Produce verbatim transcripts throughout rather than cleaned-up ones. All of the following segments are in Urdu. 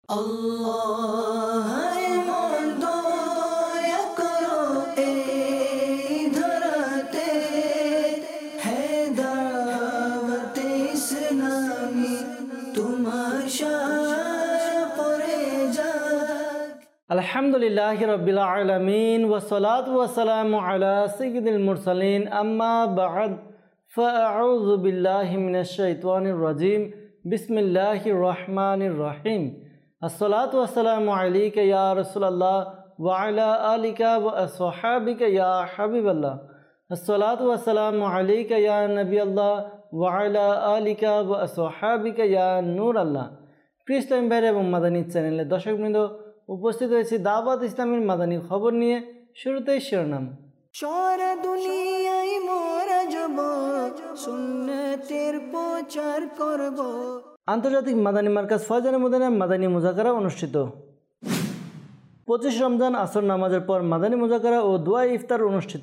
আল্লাহ মন দয়া করো এই ধরাতে, হে দাওয়াতে ইসলামী তোমার শান পড়ে যাক। আলহামদুলিল্লাহি রাব্বিল আলামিন ওয়াসসালাতু ওয়াসসালামু আলা সাইয়্যিদিল মুরসালিন আম্মা বা'দ ফাআউযু বিল্লাহি মিনাশ শাইতানির রাজীম বিসমিল্লাহির রহমানির রহিম। আসসালাতু ওয়াসসালামু আলাইকা ইয়া রাসূলুল্লাহ ওয়া আলা আলিকা ওয়া আসহাবিকা ইয়া হাবিবাল্লাহ। আসসালাতু ওয়াসসালামু আলাইকা ইয়া নবিয়াল্লাহ ওয়া আলা আলিকা ওয়া আসহাবিকা ইয়া নূরাল্লাহ। প্রিয় ইসলামী ভাইরা এবং মাদানী চ্যানেলের দর্শকবৃন্দ, উপস্থিত হয়েছি দাওয়াত ইসলামের মাদানী খবর নিয়ে। শুরুতেই শিরোনাম। সারা দুনিয়ায় মোরা যাব, সুন্নতের প্রচার করব। আন্তর্জাতিক মাদানী মার্কাজ ফয়জানে মদিনা মাদানী মুজাকারা অনুষ্ঠিত। পঁচিশ রমজান আসর নামাজের পর মাদানী মুজাকারা ও দোয়া ইফতার অনুষ্ঠিত।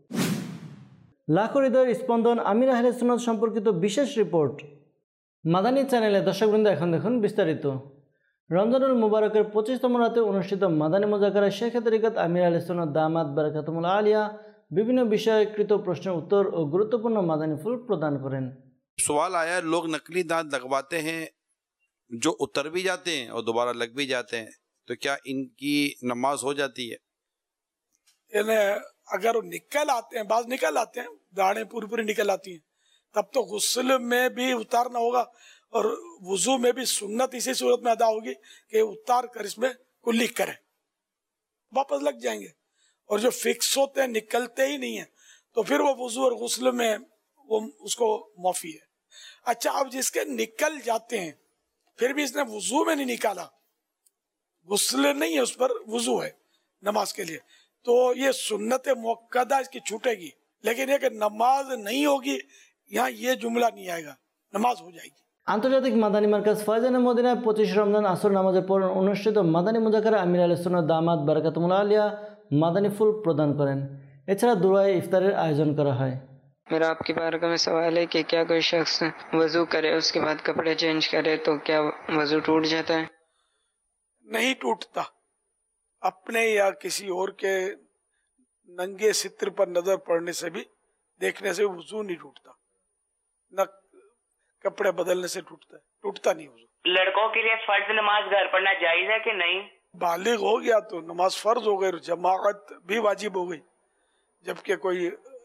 লাখো হৃদয়ের স্পন্দন আমির আহলে সুন্নাত সম্পর্কিত বিশেষ রিপোর্ট। মাদানী চ্যানেলে দর্শকবৃন্দ, এখন দেখুন বিস্তারিত। রমজানুল মুবারকের পঁচিশতম রাতে অনুষ্ঠিত মাদানী মুজাকারায় শেখ তরিকত আমির আহলে সুন্নাত দামাত বারাকাতুহুল আলিয়া বিভিন্ন বিষয়কৃত প্রশ্নের উত্তর ও গুরুত্বপূর্ণ মাদানী ফুল প্রদান করেন। सवाल आया, लोग नकली दांत लगवाते हैं जो उतर भी जाते हैं और दोबारा लग भी जाते हैं, तो क्या इनकी नमाज हो जाती है? यानी अगर वो निकल आते हैं, बाज निकल आते हैं, दाढ़ें पूरी पूरी निकल आती हैं, तब तो गुस्ल में भी उतारना होगा और वुजू में भी सुन्नत इसी सूरत में अदा होगी कि उतार कर इसमें कुल्ली करें, वापस लग जाएंगे। और जो फिक्स होते हैं निकलते ही नहीं है, तो फिर वो वुजू और गुस्ल में वो उसको माफी है। अच्छा, अब जिसके निकल जाते हैं फिर भी इसने वुजू में नहीं निकाला, गुस्ल नहीं है, उस पर वुजू है नमाज के लिए, तो ये सुन्नत मुअक्कदा इसकी छूटेगी। लेकिन ये कि नमाज नहीं होगी, यहाँ ये जुमला नहीं आएगा, नमाज हो जाएगी। আন্তর্জাতিক মাদানী মার্কাজ ফয়জানে মদিনায় পঁচিশ রমজান আসর নামাজের পর অনুষ্ঠিত মাদানী মুজাকারা আমির আহলে সুন্নাত দামাত বারাকাতুহুল আলিয়া মাদানী ফুল প্রদান করেন। এছাড়া দুরায়ে ইফতারের আয়োজন করা হয়। मेरा आपकी बारगाह में सवाल है कि क्या कोई शख्स वजू करे उसके बाद कपड़े चेंज करे तो क्या वजू टूट जाता है? नहीं टूटता। अपने या किसी और के नंगे सित्र पर नजर पड़ने से भी, देखने से वजू नहीं टूटता, न कपड़े बदलने से टूटता है, टूटता नहीं वजू। लड़कों के लिए फर्ज नमाज घर पढ़ना जायज है कि नहीं? बालिग हो गया तो नमाज फर्ज हो गई, जमाअत भी वाजिब हो गई, जबकि कोई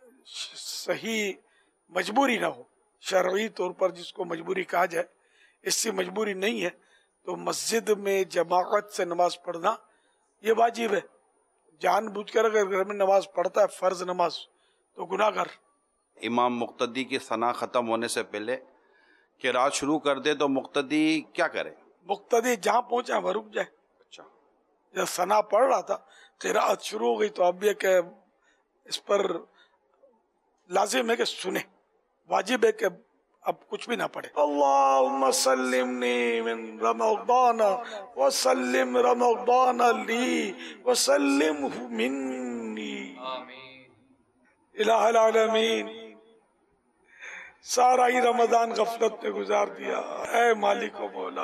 सही मजबूरी ना हो, शरई तौर पर जिसको मजबूरी कहा जाए, इससे मजबूरी नहीं है तो मस्जिद में जमाअत से नमाज पढ़ना ये वाजिब है। जानबूझकर अगर घर में नमाज पढ़ता है फर्ज नमाज तो गुनाहगार। इमाम मुक्तदी की सना ख़त्म होने से पहले क़िराअत शुरू कर दे तो मुक्तदी क्या करे? मुक्तदी जहाँ पहुँचा वह रुक जाए। अच्छा, जब सना पढ़ रहा था क़िराअत शुरू हो गई तो अब ये कि इस पर लाजिम है कि सुने, वाजिब है कि अब कुछ भी ना पढ़े। अल्लाहुम्मा सल्लिमनी मिन रमज़ान व सल्लिम रमज़ान ली व सल्लिमहु मिन्नी इलाहुल आलमीन। सारा ही रमजान गफलत में गुजार दिया। ऐ मालिक व मौला,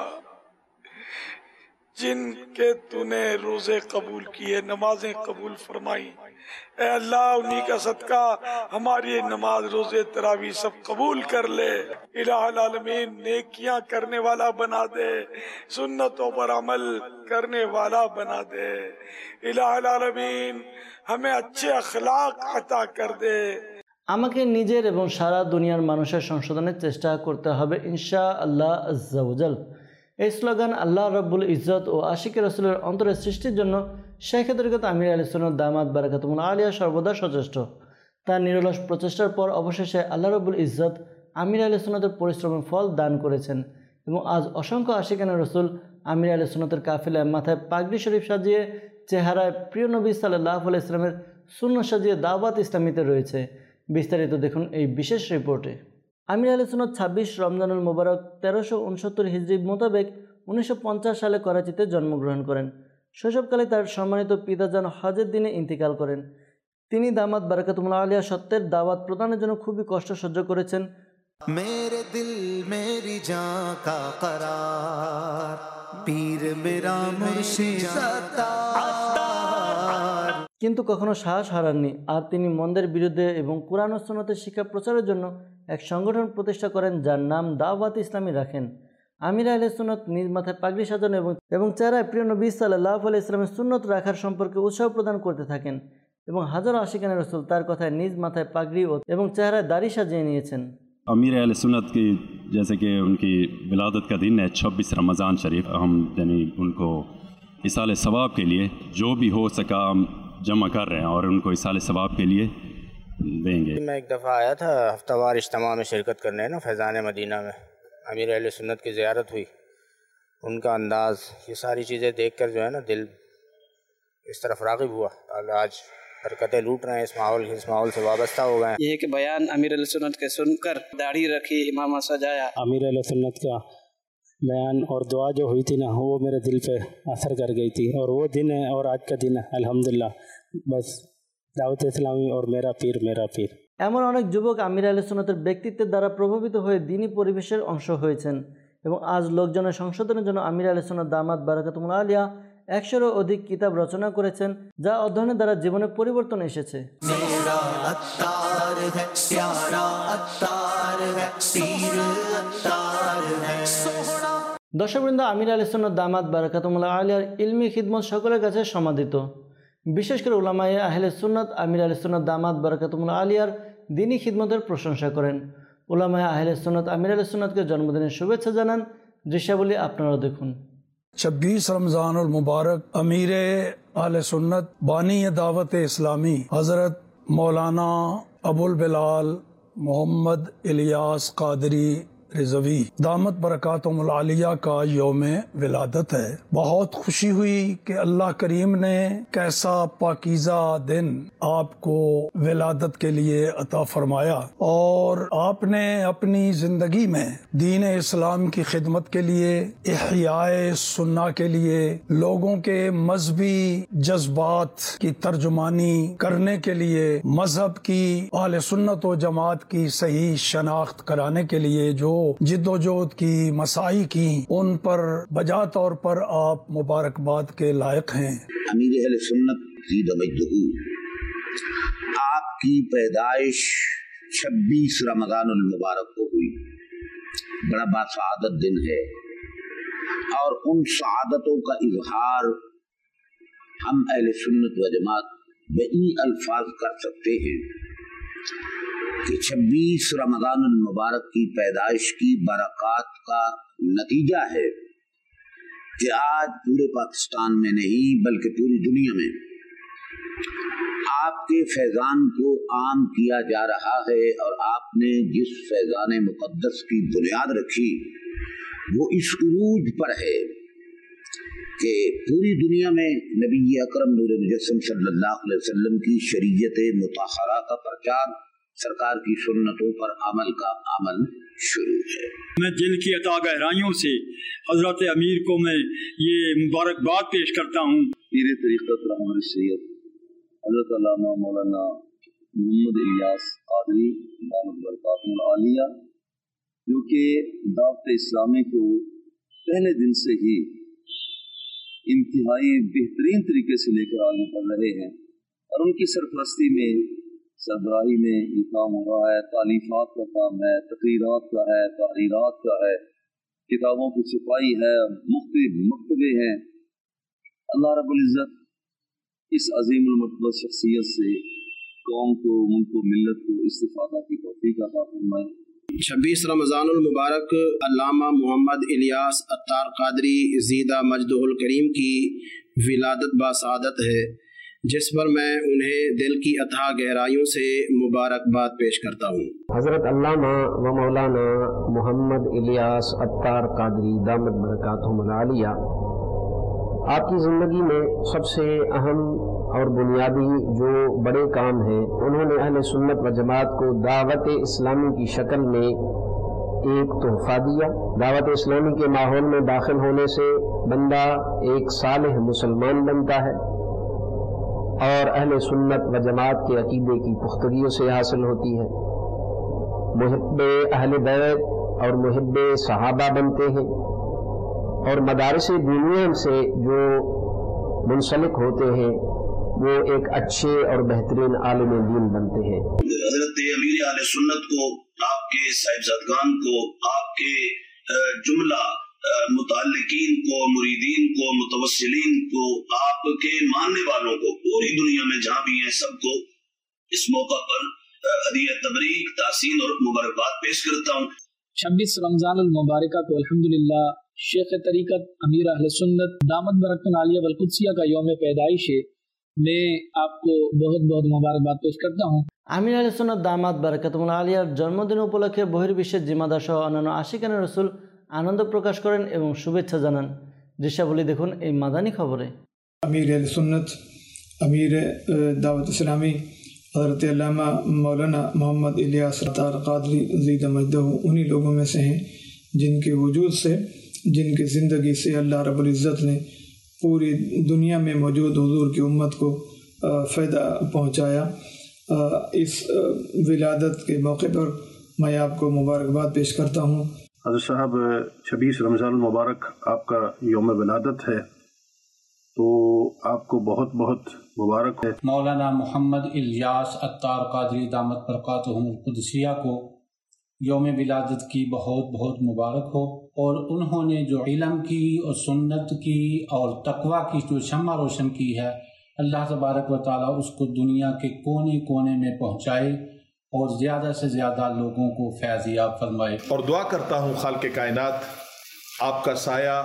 जिनके तूने रोजे कबूल किए, नमाजें कबूल फरमाई, ए अल्लाह उन्हीं का सदका हमारी नमाज रोजे तरावी सब कबूल कर ले। इलाहुल आलमीन नेकियां करने वाला बना दे, सुन्नतों पर अमल करने वाला बना दे। इलाहुल आलमीन हमें अच्छे अखलाक अता कर दे। আমাকে নিজের এবং সারা দুনিয়ার মানুষের সংশোধনের চেষ্টা করতে হবে ইনশাআল্লাহ আজ্জা ওয়া জাল। এই স্লোগান আল্লাহ রাব্বুল ইজ্জত ও আশিকে রাসূলের অন্তরের সৃষ্টির জন্য শেখ তরিকত আমির আহলে সুন্নাত দামাত বারাকাতুহুল আলিয়া সর্বদা সচেষ্ট। তার নিরলস প্রচেষ্টার পর অবশেষে আল্লাহ রাব্বুল ইজ্জত আমির আহলে সুন্নাতের পরিশ্রমের ফল দান করেছেন এবং আজ অসংখ্য আশিকানে রাসূল আমির আহলে সুন্নাতের কাফিলায় মাথায় পাগড়ি শরীফ সাজিয়ে, চেহারায় প্রিয় নবী সাল্লাল্লাহু আলাইহি ওয়াসাল্লামের সুন্নাহ সাজিয়ে দাওয়াত ইসলামীতে রয়েছে। বিস্তারিত দেখুন এই বিশেষ রিপোর্টে। আমির আহলে সুন্নাত ছাব্বিশ রমজানুল মুবারক তেরোশো উনসত্তর হিজরি মোতাবেক উনিশশো পঞ্চাশ সালে করাচিতে জন্মগ্রহণ করেন। শৈশবকালে তার সম্মানিত পিতাজান হজের দিনে ইন্তিকাল করেন। তিনি দামাত বারাকাতুহুল আলিয়া সত্যের দাওয়াত প্রদানের জন্য খুবই কষ্ট সহ্য করেছেন। मेरे दिल मेरी जान का करार পীর মেরা মুর্শিদ আত্তার। কিন্তু কখনো সাহস হারাননি আর তিনি মন্দের বিরুদ্ধে এবং কুরআন ও সুন্নতের শিক্ষা প্রচারের জন্য এক সংগঠন প্রতিষ্ঠা করেন যার নাম দাওয়াত ইসলামী রাখেন। আমির আহলে সুন্নত নিজ মাথায় পাগড়ি সাজানো এবং এবং চেহারায় প্রিয় নবী সাল্লাল্লাহু আলাইহি ইসলামের সুন্নত রাখার সম্পর্কে উৎসাহ প্রদান করতে থাকেন এবং হাজারো আশিকানে রসুল তার কথায় নিজ মাথায় পাগড়ি এবং চেহারায় দাড়ি সাজিয়ে নিয়েছেন। अमीर अहले सुन्नत की जैसे कि उनकी विलादत का दिन है छब्बीस रमज़ान शरीफ, हम यानी उनको इसाले सवाब के लिए जो भी हो सका हम जमा कर रहे हैं और उनको इसाले सवाब के लिए देंगे। मैं एक दफ़ा आया था हफ्तावार इज्तिमा में शिरकत करने ना फैज़ान मदीना में, अमीर अहले सुन्नत की ज़ियारत हुई, उनका अंदाज़ ये सारी चीज़ें देख कर जो है ना दिल इस तरफ राग़िब हुआ। आज हरकतें लूट रहे हैं, इस माहौल इस माहौल से वाबस्ता हो गए हैं। ये कि बयान अमीर अहले सुन्नत के सुनकर दाढ़ी रखी, इमामा सजाया। अमीर अहले सुन्नत का बयान और दुआ जो हुई थी ना वो मेरे दिल पे असर कर गई थी, और वो दिन है और आज का दिन है अल्हम्दुलिल्लाह। बस दावत इस्लामी और मेरा पीर मेरा पीर। এমন অনেক যুবক আমির আহলে সুন্নতের ব্যক্তিত্বের দ্বারা প্রভাবিত হয়ে দ্বীনি পরিবেশের অংশ হয়েছেন এবং আজ লোকজনের সংশোধনের জন্য আমির আহলে সুন্নাত দামাত বারাকাতুহুল আলিয়া একশোরও অধিক কিতাব রচনা করেছেন, যা অধ্যয়নের দ্বারা জীবনে পরিবর্তন এসেছে। দর্শকবৃন্দ, আমির আহলে সুন্নাত দামাত বারাকাতুহুল আলিয়ার ইলমি খিদমত সকলের কাছে সমাদিত। বিশেষ করে উলামায়ে আহলে সুন্নাত আমির আহলে সুন্নাত দামাত বারাকাতুহুল আলিয়ার দ্বীনি খিদমতের প্রশংসা করেন। উলামায়ে আহলে সুন্নাত আমির আহলে সুন্নাতকে জন্মদিনের শুভেচ্ছা জানান। দৃশ্যাবলী আপনারা দেখুন। छब्बीस रमज़ान मुबारक अमीर अहले सुन्नत बानी दावत इस्लामी हज़रत मौलाना अबुल बिलाल मोहम्मद इलियास कादरी रिजवी दामत बरकातुहुल आलिया का यौम विलादत है। बहुत खुशी हुई कि अल्लाह करीम ने कैसा पाकीज़ा दिन आपको विलादत के लिए अता फरमाया और आपने अपनी जिंदगी में दीन इस्लाम की खिदमत के लिए, इहयाए सुन्ना के लिए, लोगों के मजहबी जज्बात की तर्जुमानी करने के लिए, मजहब की अहले सुन्नत व जमात की सही शनाख्त कराने के लिए जो जिद्दोजहद की मसाई की, उन पर बजा तौर पर आप मुबारकबाद के लायक हैं। अमीर अहले सुन्नत आपकी पैदाइश छब्बीस रमज़ानुल मुबारक को हुई, बड़ा बासआदत दिन है और उन सआदतों का इजहार हम अहले सुन्नत व जमात बई अल्फाज कर सकते हैं कि छब्बीस रमज़ानुल मुबारक की पैदाइश की बरक़ात का नतीजा है कि आज पूरे पाकिस्तान में नहीं बल्कि पूरी दुनिया में आपके फैज़ान को आम किया जा रहा है और आपने जिस फैज़ान मुक़द्दस की बुनियाद रखी वो इस उरूज पर है कि पूरी दुनिया में नबी अकरम नूर मुजस्सम सल्लल्लाहु अलैहि वसल्लम की शरीयत मुतहरा का प्रचार, सरकार की सुन्नतों पर अमल का अमल शुरू है। मैं दिल की अता गहराइयों से हजरत अमीर को मैं ये मुबारकबाद पेश करता हूँ। पीर तरीक़त रहमान सैयद हजरत अल्लामा मौलाना मोहम्मद इलियास कादरी दामत बरकातुहुल आलिया, जो कि दावत इस्लामी को पहले दिन से ही इंतहाई बेहतरीन तरीके से लेकर आगे बढ़ रहे हैं और उनकी सरपरस्ती में सरबराही में ये काम हो रहा है। तालीफात का काम है, तकरीरात का है, तहरीरात का है, किताबों की छपाई है, मुख्तलिफ मकतबे हैं। अल्लाह रब्बुल इज़्ज़त इस अज़ीमुल मर्तबा शख्सियत से कौम को, मुल्क को, मिल्लत को इस्तिफादा की तौफीक अता फरमाए। छब्बीस रमज़ानुल मुबारक अल्लामा मोहम्मद इलियास अत्तार कादरी ज़ीदा मजदहुल करीम की विलादत बासआदत है, जिस पर मैं उन्हें दिल की अथाह गहराइयों से मुबारकबाद पेश करता हूँ। हज़रत अल्लामा व मौलाना मोहम्मद इलियास अत्तार कादरी दामत बरकातुहुल आलिया, आपकी ज़िंदगी में सबसे अहम और बुनियादी जो बड़े काम हैं, उन्होंने अहले सुन्नत व जमात को दावत इस्लामी की शक्ल में एक तोहफ़ा दिया। दावत इस्लामी के माहौल में दाखिल होने से बंदा एक सालिह मुसलमान बनता है और अहले सुन्नत व जमात के अकीदे की पुख्तगी से हासिल होती है। मुहिब्बे अहले बैत और मुहिब्बे सहाबा बनते हैं। اور مدارس دینیہ سے جو منسلک ہوتے ہیں وہ ایک اچھے اور بہترین عالم دین بنتے ہیں۔ حضرت امیر اہل سنت کو، آپ کے صاحبزادگان کو، آپ کے جملہ متعلقین کو، مریدین کو، متوسلین کو، آپ کے ماننے والوں کو پوری دنیا میں جہاں بھی ہیں سب کو اس موقع پر ہدیہ تبریک، تحسین اور مبارکباد پیش کرتا ہوں۔ چھبیس رمضان المبارکہ کو الحمدللہ شیخ طریقت امیر اہل سنت دامت برکتہ عالیہ والقدسیہ کا یوم پیدائش ہے، میں آپ کو بہت بہت مبارکباد پیش کرتا ہوں۔ আমির আহলে সুন্নাত দামাত বারাকাতুহুল আলিয়ার জন্মদিন উপলক্ষে বহির্বিশ্বের জিম্মাদার সহ অন্যান্য আশিকানে রসুল আনন্দ প্রকাশ করেন এবং শুভেচ্ছা জানান। দৃশ্যাবলী দেখুন এই মাদানী খবরে। امیر اہل سنت، امیر دعوت اسلامی حضرت علامہ مولانا محمد الیاس اتار قادری زید مجدہ انہی لوگوں میں سے ہیں جن کے وجود سے، جن کی زندگی سے اللہ رب العزت نے پوری دنیا میں موجود حضور کی امت کو فائدہ پہنچایا۔ اس ولادت کے موقع پر میں آپ کو مبارکباد پیش کرتا ہوں۔ حضرت صاحب چھبیس رمضان المبارک آپ کا یوم ولادت ہے، تو آپ کو بہت بہت مبارک ہے۔ مولانا محمد الیاس اتار قادری دامت برکاتہم القدسیہ کو یوم ولادت کی بہت بہت مبارک ہو، اور انہوں نے جو علم کی اور سنت کی اور تقوی کی جو شمع روشن کی ہے، اللہ تبارک و تعالیٰ اس کو دنیا کے کونے کونے میں پہنچائے اور زیادہ سے زیادہ لوگوں کو فیض یاب فرمائے۔ اور دعا کرتا ہوں خالق کائنات آپ کا سایہ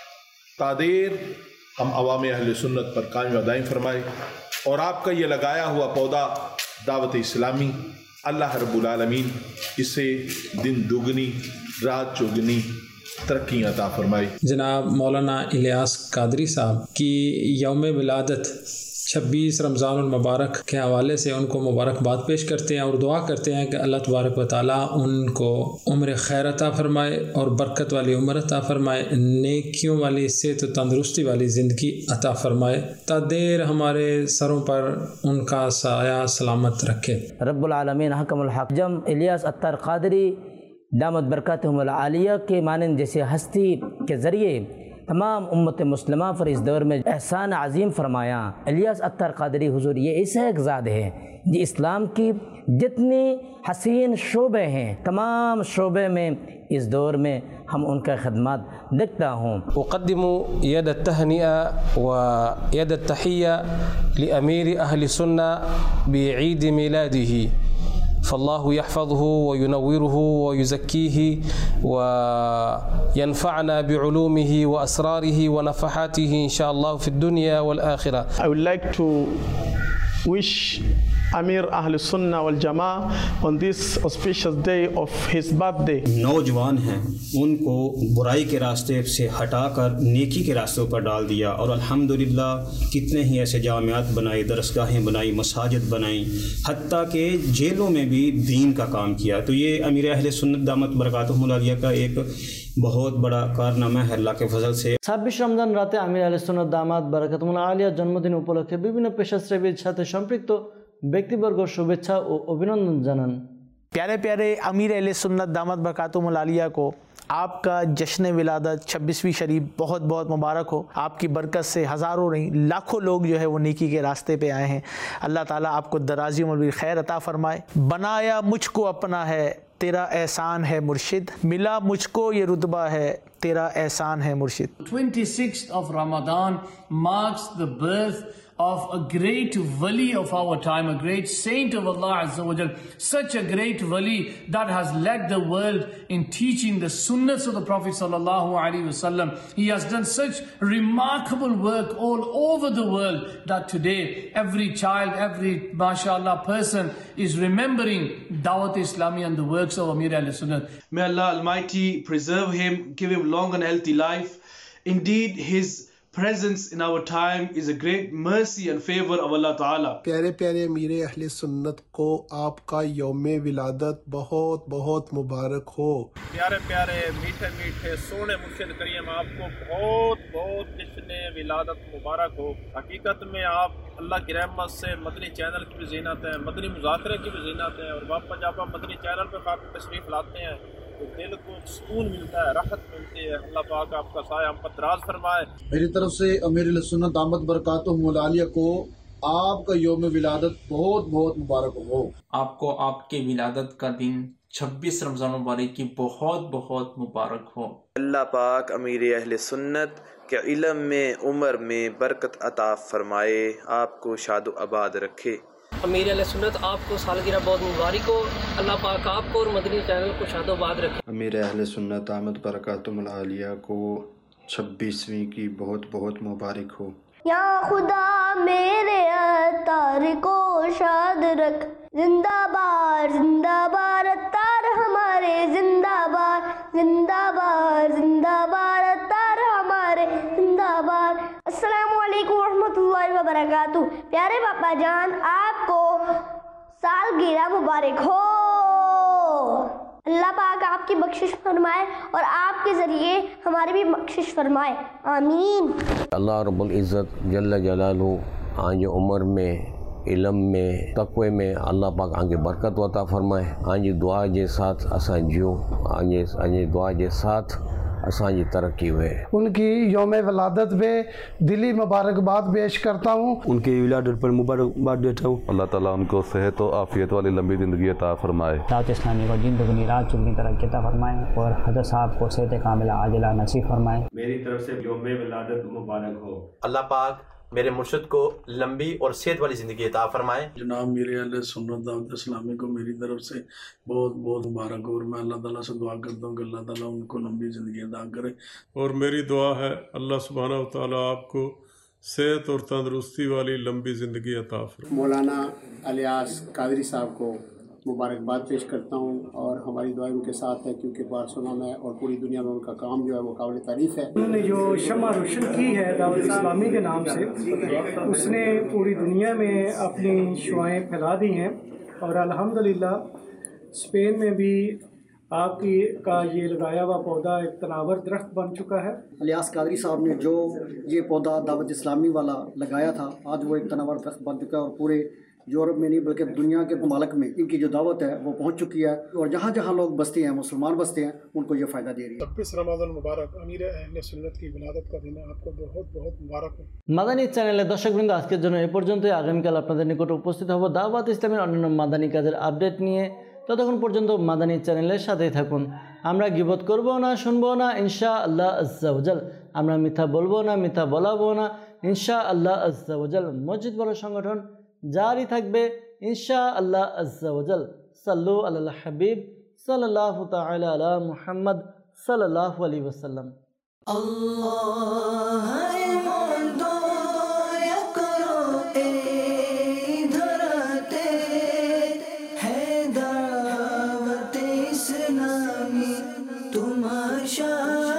تادیر ہم عوام اہل سنت پر قائم و دائم فرمائے، اور آپ کا یہ لگایا ہوا پودا دعوت اسلامی اللہ رب العالمین اسے دن دگنی رات چوگنی ترقی عطا فرمائے۔ جناب مولانا الیاس قادری صاحب کی یوم ولادت چھبیس رمضان المبارک کے حوالے سے ان کو مبارکباد پیش کرتے ہیں اور دعا کرتے ہیں کہ اللہ تبارک و تعالیٰ ان کو عمر خیر عطا فرمائے اور برکت والی عمر عطا فرمائے، نیکیوں والی صحت و تندرستی والی زندگی عطا فرمائے، تا دیر ہمارے سروں پر ان کا سایہ سلامت رکھے۔ رب العالمین حکم الحکم الیاس اتار قادری دامت برکاتہم العالیہ کے مانند جیسے ہستی کے ذریعے تمام امت مسلمہ پر اس دور میں احسان عظیم فرمایا۔ الیاس اتار قادری حضور یہ ایسا ایک ذات ہے جی اسلام کی جتنی حسین شعبے ہیں تمام شعبے میں اس دور میں ہم ان کا خدمات دیکھتا ہوں۔ اقدم ید التہنئہ و ید التحیہ لامیر اہل سنہ بعید میلادہ، فالله يحفظه وينوره ويزكيه وينفعنا بعلومه وأسراره ونفحاته إن شاء الله في الدنيا والآخرة. I would like to wish Amir Ahl Sunnah wal Jama'ah on this auspicious day of his birthday. نوجوان ہیں ان کو برائی کے راستے سے ہٹا کر نیکی کے راستوں پر ڈال دیا، اور الحمدللہ کتنے ہی ایسے جامعات بنائی، درسگاہیں بنائی، مساجد بنائیں، حتیٰ کہ جیلوں میں بھی دین کا کام کیا۔ تو یہ امیر اہل سنت دامت برکاتہم العالیہ کا ایک بہت بڑا کارنامہ ہے اللہ کے فضل سے۔ ছাব্বিশ রমজান রাতে আমির আহলে সুন্নাত দামাত বারাকাতুহুল আলিয়ার জন্মদিন উপলক্ষে বিভিন্ন পেশাশ্রেণীর সাথে সম্পৃক্ত ব্যক্তিবর্গ শুভেচ্ছা ও অভিনন্দন জানান। پیارے پیارے امیر اہل سنت دامت برکاتہم العالیہ کو آپ کا جشن ولادت چھبیسویں شریف بہت بہت مبارک ہو۔ آپ کی برکت سے ہزاروں نہیں لاکھوں لوگ جو ہے وہ نیکی کے راستے پہ آئے ہیں۔ اللہ تعالیٰ آپ کو درازی عمر بھی خیر عطا فرمائے۔ بنایا مجھ کو اپنا ہے تیرا احسان ہے مرشد، ملا مجھ کو یہ رتبہ ہے تیرا احسان ہے مرشد۔ twenty-sixth of Ramadan marks the birth of a great wali of our time, a great saint of Allah Azza wa Jal, such a great wali that has led the world in teaching the sunnahs of the Prophet sallallahu alaihi wasallam. He has done such remarkable work all over the world that today every child, every mashallah person is remembering Dawat Islami and the works of Amir Ahl Sunnah. May Allah Almighty preserve him, give him long and healthy life. Indeed, his presence in our time is a great mercy and favor of Allah Ta'ala. پیارے پیارے امیر اہل سنت کو آپ کا یوم ولادت بہت بہت مبارک ہو۔ پیارے پیارے میٹھے میٹھے سونے مرشد کریم آپ کو بہت بہت جشن ولادت مبارک ہو۔ حقیقت میں آپ اللہ کی رحمت سے مدنی چینل کی بھی زینت ہیں، مدنی مذاکرے کی بھی زینت ہیں، اور باپا جب آپ مدنی چینل پہ خاطر تشریف لاتے ہیں تو دل کو سکون ملتا ہے، راحت ملتی ہے۔ اللہ پاک آپ کا سایہ ہم پر دراز فرمائے۔ میری طرف سے امیر اہل سنت دامت برکاتہم العالیہ کو آپ کا یوم ولادت بہت بہت مبارک ہو۔ آپ کو آپ کے ولادت کا دن چھبیس رمضان مبارک کی بہت بہت مبارک ہو۔ اللہ پاک امیر اہل سنت کے علم میں، عمر میں برکت عطا فرمائے، آپ کو شاد و آباد رکھے۔ امیر اہل سنت آپ کو سالگرہ بہت مبارک ہو، اللہ پاک آپ کو اور مدنی چینل کو شاد و آباد رکھے۔ امیر اہل سنت دامت برکاتہم العالیہ کو چھبیسویں کی بہت بہت مبارک ہو۔ یا خدا میرے اتار کو شاد رکھ، زندہ بار زندہ بار اتار ہمارے، زندہ بار زندہ بار زندہ بار اتار ہمارے، زندہ بار۔ السلام علیکم ورحمۃ اللہ وبرکاتہ۔ پیارے باپا جان آپ کو سالگرہ مبارک ہو، اللہ پاک آپ کی بخشش فرمائے اور آپ کے ذریعے ہماری بھی بخشش فرمائے، آمین۔ اللہ رب العزت جل جلالہ آنج عمر میں، علم میں، تقوی میں اللہ پاک آنگے برکت عطا فرمائے۔ آنجی دعا کے ساتھ اساں جیو، آنجے آنجے دعا کے ساتھ اساں جی ترقی ہوئے۔ ان کی یوم ولادت پہ دلی مبارکباد پیش کرتا ہوں، ان کی ولادت پر مبارکباد دیتا ہوں۔ اللہ تعالیٰ ان کو صحت و عافیت والی لمبی زندگی عطا فرمائے۔ دعوت اسلامی کو دین دگنی رات چگنی ترقی عطا فرمائے اور حضرت صاحب کو صحت کاملہ عاجلہ نصیب فرمائے۔ میری طرف سے یوم ولادت مبارک ہو۔ اللہ پاک میرے مرشد کو لمبی اور صحت والی زندگی عطا فرمائے۔ جناب میرے اہل سنت دعوت اسلامی کو میری طرف سے بہت بہت مبارک ہو، اور میں اللہ تعالیٰ سے دعا کرتا ہوں کہ اللہ تعالیٰ ان کو لمبی زندگی عطا کرے، اور میری دعا ہے اللہ سبحانہ و تعالیٰ آپ کو صحت اور تندرستی والی لمبی زندگی عطا فرمائے۔ مولانا الیاس قادری صاحب کو مبارکباد پیش کرتا ہوں، اور ہماری دعائیں ان کے ساتھ ہے، کیونکہ بارسلونا میں اور پوری دنیا میں ان کا کام جو ہے وہ قابل تعریف ہے۔ انہوں نے جو شمع روشن کی ہے دعوت اسلامی کے نام سے، اس نے پوری دنیا میں اپنی شعائیں پھیلا دی ہیں، اور الحمدللہ اسپین میں بھی آپ کی کا یہ لگایا ہوا پودا ایک تناور درخت بن چکا ہے۔ الیاس قادری صاحب نے جو یہ پودا دعوت اسلامی والا لگایا تھا، آج وہ ایک تناور درخت بن چکا ہے، اور پورے یورپ میں نہیں بلکہ دنیا کے ممالک میں ان کی جو دعوت ہے وہ پہنچ چکی ہے، اور جہاں جہاں لوگ بستے ہیں، مسلمان بستے ہیں، ان کو یہ فائدہ دے رہی ہے۔ چھبیس رمضان مبارک امیر اہل سنت کی ولادت کا دن ہے، آپ کو بہت بہت مبارک ہو۔ মাদানী চ্যানেলের দর্শকবৃন্দ আজকের জন্য এই পর্যন্তই। আগামীকাল আপনাদের নিকট উপস্থিত হব দাওয়াত ইসলামের অন্যান্য মাদানী কাজের আপডেট নিয়ে। ততক্ষণ পর্যন্ত মাদানী চ্যানেলের সাথেই থাকুন। আমরা গিবত করবো না, শুনবো না, ইনশা আল্লাহ আজ্জা ওয়াজাল। আমরা মিথ্যা বলবো না, মিথ্যা বলাবো না, ইনশা আল্লাহ আজ্জা ওয়াজাল। মসজিদ বড় সংগঠন জারি থাকবে ইনশা আল্লাহ আজ্জা ওয়াজাল। সাল্লু আলাল হাবিব সাল্লাল্লাহু তাআলা আলা মুহাম্মদ সাল্লাল্লাহু আলাইহি ওয়াসাল্লাম। আল্লাহ দয়া করো এই ধরাতে, হে দাওয়াত ইসলামী তোমার শান